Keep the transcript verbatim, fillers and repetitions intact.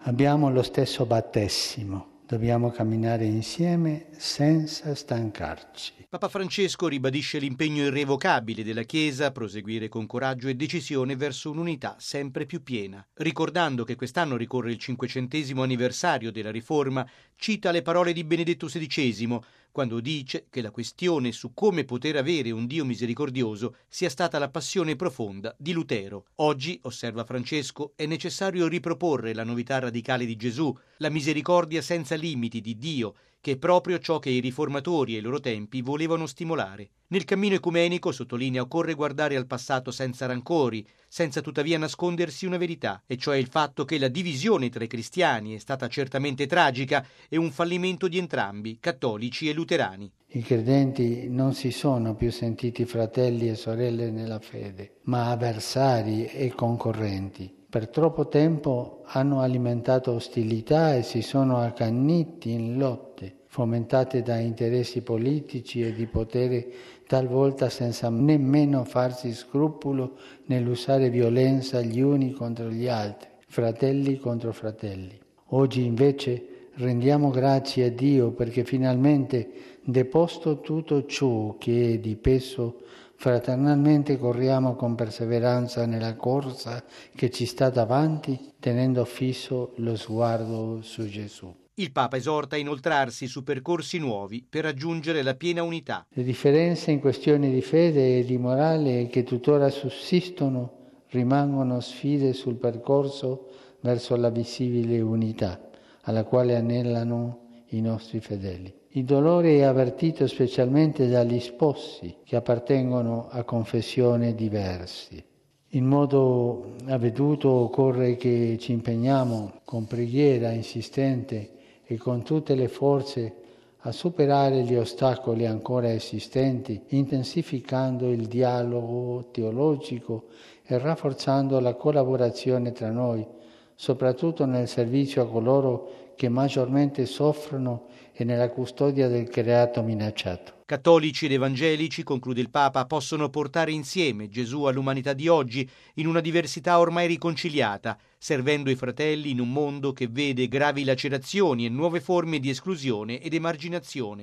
Abbiamo lo stesso battesimo. Dobbiamo camminare insieme senza stancarci. Papa Francesco ribadisce l'impegno irrevocabile della Chiesa a proseguire con coraggio e decisione verso un'unità sempre più piena. Ricordando che quest'anno ricorre il cinquecentesimo anniversario della Riforma, cita le parole di Benedetto sedicesimo, quando dice che la questione su come poter avere un Dio misericordioso sia stata la passione profonda di Lutero. Oggi, osserva Francesco, è necessario riproporre la novità radicale di Gesù, la misericordia senza limiti di Dio, che è proprio ciò che i riformatori ai loro tempi volevano stimolare. Nel cammino ecumenico, sottolinea, occorre guardare al passato senza rancori, senza tuttavia nascondersi una verità, e cioè il fatto che la divisione tra i cristiani è stata certamente tragica e un fallimento di entrambi, cattolici e luterani. I credenti non si sono più sentiti fratelli e sorelle nella fede, ma avversari e concorrenti. Per troppo tempo hanno alimentato ostilità e si sono accanniti in lotte, fomentate da interessi politici e di potere, talvolta senza nemmeno farsi scrupolo nell'usare violenza gli uni contro gli altri, fratelli contro fratelli. Oggi invece rendiamo grazie a Dio perché finalmente, deposto tutto ciò che è di peso, fraternalmente corriamo con perseveranza nella corsa che ci sta davanti, tenendo fisso lo sguardo su Gesù. Il Papa esorta a inoltrarsi su percorsi nuovi per raggiungere la piena unità. Le differenze in questioni di fede e di morale che tuttora sussistono rimangono sfide sul percorso verso la visibile unità alla quale anelano i nostri fedeli. Il dolore è avvertito specialmente dagli sposi che appartengono a confessioni diverse. In modo avveduto occorre che ci impegniamo con preghiera insistente e con tutte le forze a superare gli ostacoli ancora esistenti, intensificando il dialogo teologico e rafforzando la collaborazione tra noi, soprattutto nel servizio a coloro che maggiormente soffrono e nella custodia del creato minacciato. Cattolici ed evangelici, conclude il Papa, possono portare insieme Gesù all'umanità di oggi in una diversità ormai riconciliata, servendo i fratelli in un mondo che vede gravi lacerazioni e nuove forme di esclusione ed emarginazione.